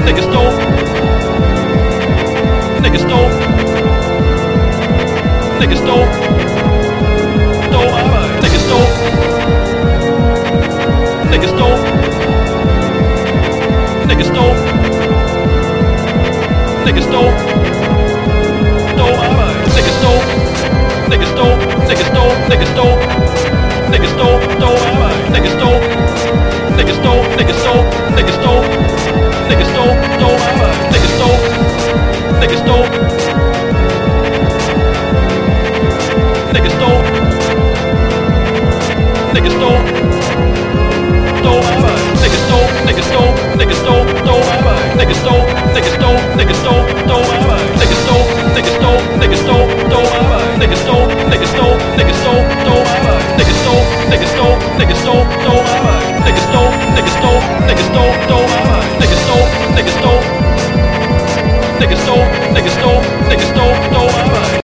nigga stole, nigga stole, nigga stole, stole my life, nigga stole, nigga stole, nigga stole, nigga stole, stole my life, nigga stole, nigga stole, nigga stole, nigga stole, nigga stole, stole my life, nigga stole, nigga stole, nigga stole, nigga stole, nigga stole, stole my life, nigga stole, nigga stole, nigga stole, nigga stole, stole my life, nigga stole, nigga stole, nigga stole, stole my life, nigga stole, nigga stole, nigga stole, stole my life, nigga stole, nigga stole, nigga stole, stole my life, nigga stole, nigga stole, nigga stole, stole my life, nigga stole, nigga stole, nigga stole, stole my life, nigga stole, nigga stole, nigga stole, stole